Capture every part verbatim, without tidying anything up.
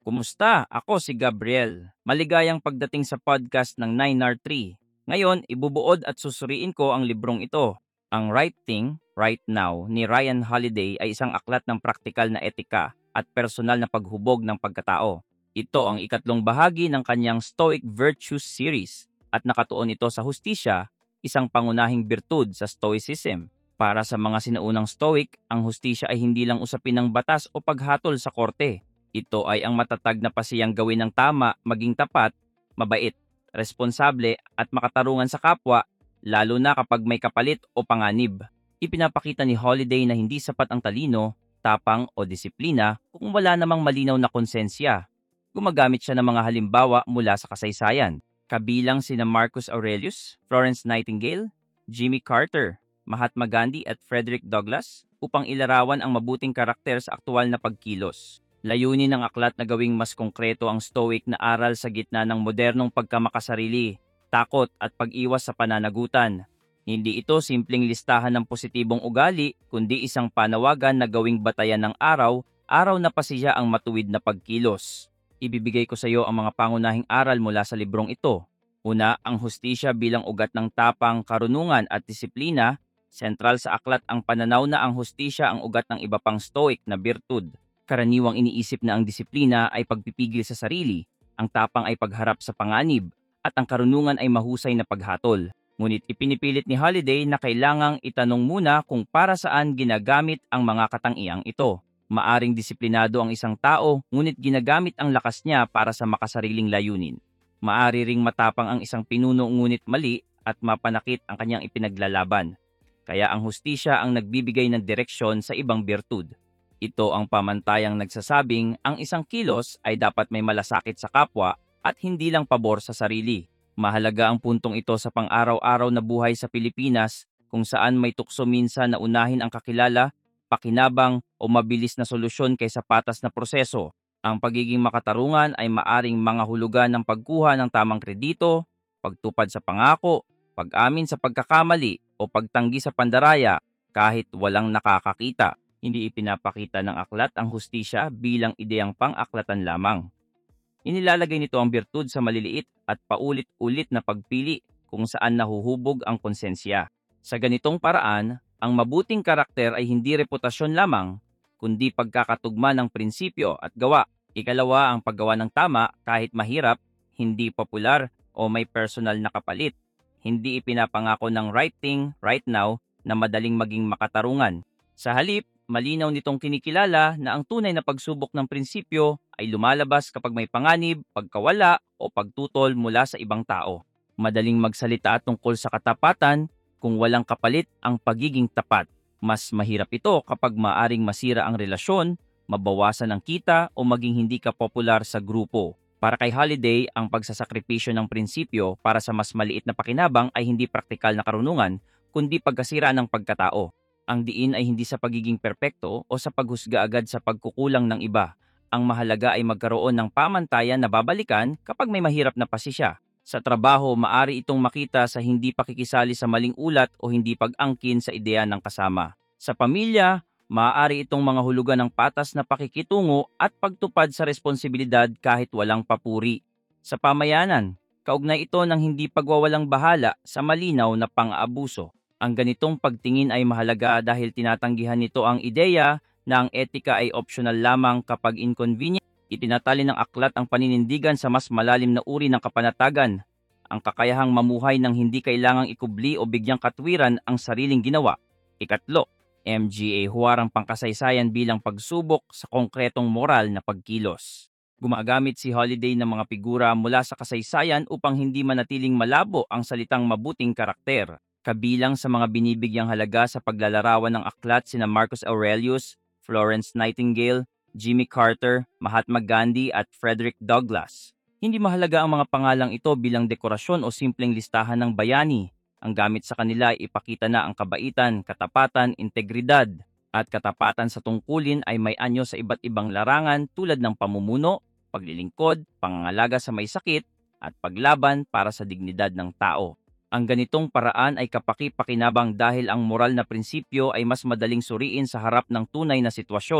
Kumusta? Ako si Gabriel. Maligayang pagdating sa podcast ng nine R three. Ngayon, ibubuod at susuriin ko ang librong ito. Ang Right Thing, Right Now ni Ryan Holiday ay isang aklat ng praktikal na etika at personal na paghubog ng pagkatao. Ito ang ikatlong bahagi ng kanyang Stoic Virtues series at nakatuon ito sa hustisya, isang pangunahing birtud sa Stoicism. Para sa mga sinaunang Stoic, ang hustisya ay hindi lang usapin ng batas o paghatol sa korte. Ito ay ang matatag na pasiyang gawin ng tama, maging tapat, mabait, responsable at makatarungan sa kapwa, lalo na kapag may kapalit o panganib. Ipinapakita ni Holiday na hindi sapat ang talino, tapang o disiplina kung wala namang malinaw na konsensya. Gumagamit siya ng mga halimbawa mula sa kasaysayan, kabilang sina Marcus Aurelius, Florence Nightingale, Jimmy Carter, Mahatma Gandhi at Frederick Douglass upang ilarawan ang mabuting karakter sa aktual na pagkilos. Layunin ng aklat na gawing mas konkreto ang Stoic na aral sa gitna ng modernong pagkamakasarili, takot at pag-iwas sa pananagutan. Hindi ito simpleng listahan ng positibong ugali, kundi isang panawagan na gawing batayan ng araw, araw na pasiya ang matuwid na pagkilos. Ibibigay ko sa iyo ang mga pangunahing aral mula sa librong ito. Una, ang hustisya bilang ugat ng tapang, karunungan at disiplina. Sentral sa aklat ang pananaw na ang hustisya ang ugat ng iba pang Stoic na birtud. Karaniwang iniisip na ang disiplina ay pagpipigil sa sarili, ang tapang ay pagharap sa panganib, at ang karunungan ay mahusay na paghatol. Ngunit ipinipilit ni Holiday na kailangang itanong muna kung para saan ginagamit ang mga katangiang ito. Maaring disiplinado ang isang tao, ngunit ginagamit ang lakas niya para sa makasariling layunin. Maari ring matapang ang isang pinuno ngunit mali at mapanakit ang kanyang ipinaglalaban. Kaya ang hustisya ang nagbibigay ng direksyon sa ibang birtud. Ito ang pamantayang nagsasabing ang isang kilos ay dapat may malasakit sa kapwa at hindi lang pabor sa sarili. Mahalaga ang puntong ito sa pang-araw-araw na buhay sa Pilipinas kung saan may tukso minsan na unahin ang kakilala, pakinabang o mabilis na solusyon kaysa patas na proseso. Ang pagiging makatarungan ay maaring mga hulugan ng pagkuha ng tamang kredito, pagtupad sa pangako, pag-amin sa pagkakamali o pagtanggi sa pandaraya kahit walang nakakakita. Hindi ipinapakita ng aklat ang hustisya bilang ideyang pang-aklatan lamang. Inilalagay nito ang birtud sa maliliit at paulit-ulit na pagpili kung saan nahuhubog ang konsensya. Sa ganitong paraan, ang mabuting karakter ay hindi reputasyon lamang, kundi pagkakatugma ng prinsipyo at gawa. Ikalawa, ang paggawa ng tama kahit mahirap, hindi popular o may personal na kapalit. Hindi ipinapangako ng right thing, right now na madaling maging makatarungan. Sa halip, malinaw nitong kinikilala na ang tunay na pagsubok ng prinsipyo ay lumalabas kapag may panganib, pagkawala o pagtutol mula sa ibang tao. Madaling magsalita tungkol sa katapatan kung walang kapalit ang pagiging tapat. Mas mahirap ito kapag maaring masira ang relasyon, mabawasan ang kita o maging hindi ka popular sa grupo. Para kay Holiday, ang pagsasakripisyo ng prinsipyo para sa mas maliit na pakinabang ay hindi praktikal na karunungan, kundi pagkasira ng pagkatao. Ang diin ay hindi sa pagiging perpekto o sa paghusga agad sa pagkukulang ng iba. Ang mahalaga ay magkaroon ng pamantayan na babalikan kapag may mahirap na pasisya. Sa trabaho, maari itong makita sa hindi pakikisali sa maling ulat o hindi pag-angkin sa ideya ng kasama. Sa pamilya, maaari itong mga hulugan ng patas na pakikitungo at pagtupad sa responsibilidad kahit walang papuri. Sa pamayanan, kaugnay ito ng hindi pagwawalang bahala sa malinaw na pang-aabuso. Ang ganitong pagtingin ay mahalaga dahil tinatanggihan nito ang ideya na ang etika ay optional lamang kapag inconvenient. Itinatali ng aklat ang paninindigan sa mas malalim na uri ng kapanatagan, ang kakayahang mamuhay ng hindi kailangang ikubli o bigyang katwiran ang sariling ginawa. Ikatlo, M G A huwarang pangkasaysayan bilang pagsubok sa konkretong moral na pagkilos. Gumagamit si Holiday ng mga figura mula sa kasaysayan upang hindi manatiling malabo ang salitang mabuting karakter. Kabilang sa mga binibigyang halaga sa paglalarawan ng aklat sina Marcus Aurelius, Florence Nightingale, Jimmy Carter, Mahatma Gandhi at Frederick Douglass. Hindi mahalaga ang mga pangalang ito bilang dekorasyon o simpleng listahan ng bayani. Ang gamit sa kanila ay ipakita na ang kabaitan, katapatan, integridad at katapatan sa tungkulin ay may anyo sa iba't ibang larangan tulad ng pamumuno, paglilingkod, pangangalaga sa may sakit at paglaban para sa dignidad ng tao. Ang ganitong paraan ay kapaki-pakinabang dahil ang moral na prinsipyo ay mas madaling suriin sa harap ng tunay na sitwasyon.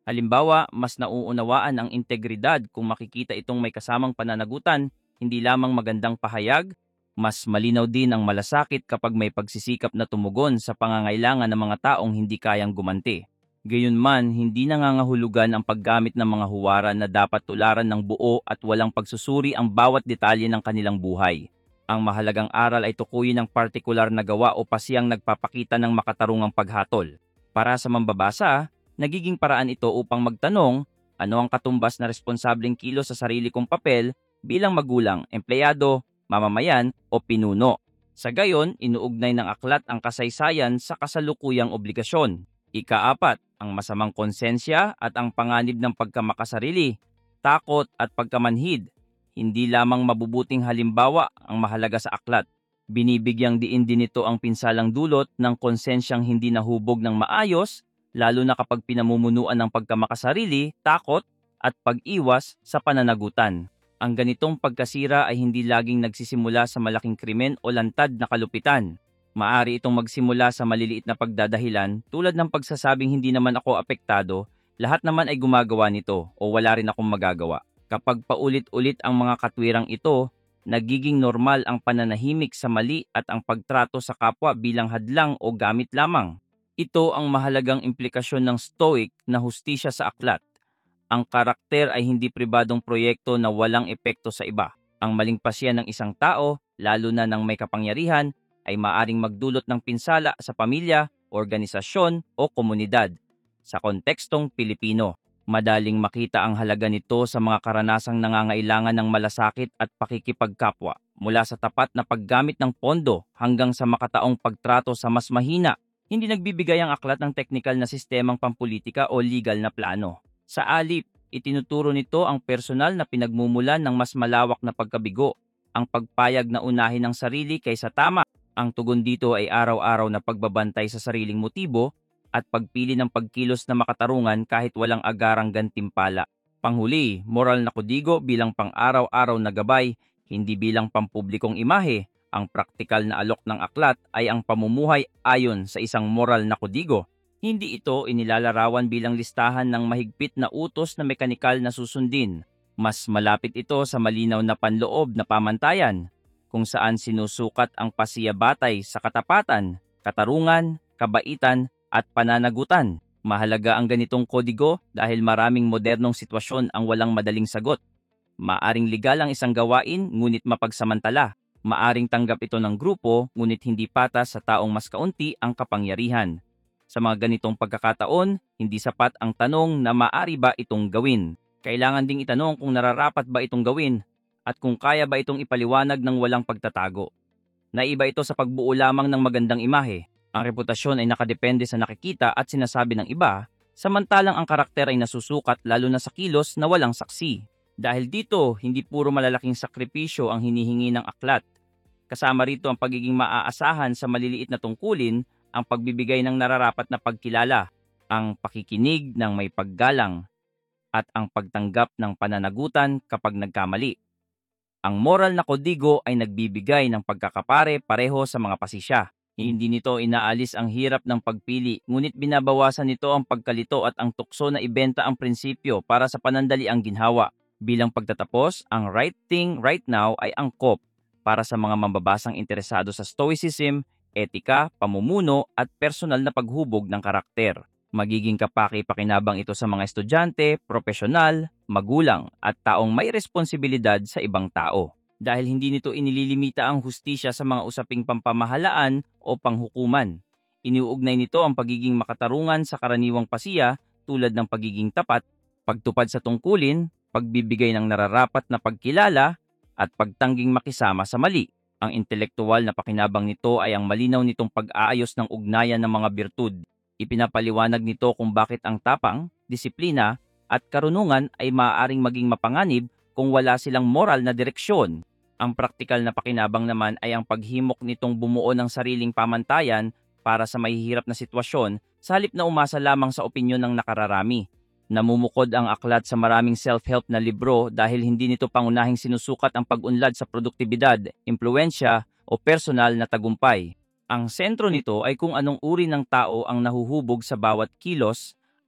Halimbawa, mas nauunawaan ang integridad kung makikita itong may kasamang pananagutan, hindi lamang magandang pahayag. Mas malinaw din ang malasakit kapag may pagsisikap na tumugon sa pangangailangan ng mga taong hindi kayang gumanti. Gayunman, hindi nangangahulugan ang paggamit ng mga huwaran na dapat tularan ng buo at walang pagsusuri ang bawat detalye ng kanilang buhay. Ang mahalagang aral ay tukuyin ang partikular na gawa o pasiyang nagpapakita ng makatarungang paghatol. Para sa mambabasa, nagiging paraan ito upang magtanong, ano ang katumbas na responsableng kilos sa sarili kong papel bilang magulang, empleyado, mamamayan o pinuno. Sa gayon, inuugnay ng aklat ang kasaysayan sa kasalukuyang obligasyon. Ikaapat, ang masamang konsensya at ang panganib ng pagkamakasarili, takot at pagkamanhid. Hindi lamang mabubuting halimbawa ang mahalaga sa aklat. Binibigyang diin din nito ang pinsalang dulot ng konsensyang hindi nahubog ng maayos, lalo na kapag pinamumunuan ng pagkamakasarili, takot at pag-iwas sa pananagutan. Ang ganitong pagkasira ay hindi laging nagsisimula sa malaking krimen o lantad na kalupitan. Maari itong magsimula sa maliliit na pagdadahilan tulad ng pagsasabing hindi naman ako apektado, lahat naman ay gumagawa nito o wala rin akong magagawa. Kapag paulit-ulit ang mga katwirang ito, nagiging normal ang pananahimik sa mali at ang pagtrato sa kapwa bilang hadlang o gamit lamang. Ito ang mahalagang implikasyon ng Stoic na hustisya sa aklat. Ang karakter ay hindi pribadong proyekto na walang epekto sa iba. Ang maling pasya ng isang tao, lalo na ng may kapangyarihan, ay maaring magdulot ng pinsala sa pamilya, organisasyon o komunidad. Sa kontekstong Pilipino, madaling makita ang halaga nito sa mga karanasang nangangailangan ng malasakit at pakikipagkapwa, mula sa tapat na paggamit ng pondo hanggang sa makataong pagtrato sa mas mahina. Hindi nagbibigay ang aklat ng teknikal na sistemang pampulitika o legal na plano. Sa alip, itinuturo nito ang personal na pinagmumulan ng mas malawak na pagkabigo, ang pagpayag na unahin ang sarili kaysa tama. Ang tugon dito ay araw-araw na pagbabantay sa sariling motibo at pagpili ng pagkilos na makatarungan kahit walang agarang gantimpala. Panghuli, moral na kodigo bilang pang-araw-araw na gabay, hindi bilang pampublikong imahe. Ang praktikal na alok ng aklat ay ang pamumuhay ayon sa isang moral na kodigo. Hindi ito inilalarawan bilang listahan ng mahigpit na utos na mekanikal na susundin. Mas malapit ito sa malinaw na panloob na pamantayan, kung saan sinusukat ang pasiyabatay sa katapatan, katarungan, kabaitan at pananagutan. Mahalaga ang ganitong kodigo dahil maraming modernong sitwasyon ang walang madaling sagot. Maaring legal ang isang gawain ngunit mapagsamantala. Maaring tanggap ito ng grupo ngunit hindi patas sa taong mas kaunti ang kapangyarihan. Sa mga ganitong pagkakataon, hindi sapat ang tanong na maari ba itong gawin. Kailangan ding itanong kung nararapat ba itong gawin at kung kaya ba itong ipaliwanag ng walang pagtatago. Naiba ito sa pagbuo lamang ng magandang imahe. Ang reputasyon ay nakadepende sa nakikita at sinasabi ng iba, samantalang ang karakter ay nasusukat lalo na sa kilos na walang saksi. Dahil dito, hindi puro malalaking sakripisyo ang hinihingi ng aklat. Kasama rito ang pagiging maaasahan sa maliliit na tungkulin, ang pagbibigay ng nararapat na pagkilala, ang pakikinig ng may paggalang, at ang pagtanggap ng pananagutan kapag nagkamali. Ang moral na kodigo ay nagbibigay ng pagkakapare-pareho sa mga pasisya. Hindi nito inaalis ang hirap ng pagpili, ngunit binabawasan nito ang pagkalito at ang tukso na ibenta ang prinsipyo para sa panandaliang ginhawa. Bilang pagtatapos, ang right thing right now ay angkop para sa mga mambabasang interesado sa Stoicism, etika, pamumuno at personal na paghubog ng karakter. Magiging kapaki-pakinabang ito sa mga estudyante, profesional, magulang at taong may responsibilidad sa ibang tao. Dahil hindi nito inililimita ang hustisya sa mga usaping pampamahalaan o panghukuman. Iniuugnay nito ang pagiging makatarungan sa karaniwang pasiya tulad ng pagiging tapat, pagtupad sa tungkulin, pagbibigay ng nararapat na pagkilala, at pagtangging makisama sa mali. Ang intelektual na pakinabang nito ay ang malinaw nitong pag-aayos ng ugnayan ng mga birtud. Ipinapaliwanag nito kung bakit ang tapang, disiplina, at karunungan ay maaaring maging mapanganib kung wala silang moral na direksyon. Ang praktikal na pakinabang naman ay ang paghimok nitong bumuo ng sariling pamantayan para sa mahihirap na sitwasyon sa halip na umasa lamang sa opinyon ng nakararami. Namumukod ang aklat sa maraming self-help na libro dahil hindi nito pangunahing sinusukat ang pag-unlad sa produktibidad, impluensya o personal na tagumpay. Ang sentro nito ay kung anong uri ng tao ang nahuhubog sa bawat kilos,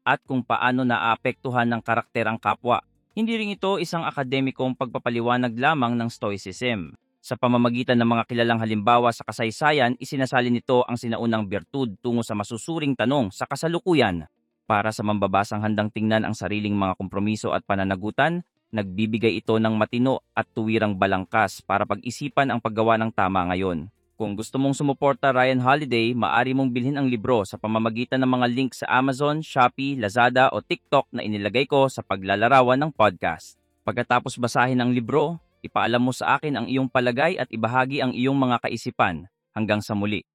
at kung paano naapektuhan ng karakter ang kapwa. Hindi rin ito isang akademikong pagpapaliwanag lamang ng Stoicism. Sa pamamagitan ng mga kilalang halimbawa sa kasaysayan, isinasali nito ang sinaunang birtud tungo sa masusuring tanong sa kasalukuyan. Para sa mambabasang handang tingnan ang sariling mga kompromiso at pananagutan, nagbibigay ito ng matino at tuwirang balangkas para pag-isipan ang paggawa ng tama ngayon. Kung gusto mong sumuporta Ryan Holiday, maaari mong bilhin ang libro sa pamamagitan ng mga link sa Amazon, Shopee, Lazada o TikTok na inilagay ko sa paglalarawan ng podcast. Pagkatapos basahin ang libro, ipaalam mo sa akin ang iyong palagay at ibahagi ang iyong mga kaisipan. Hanggang sa muli.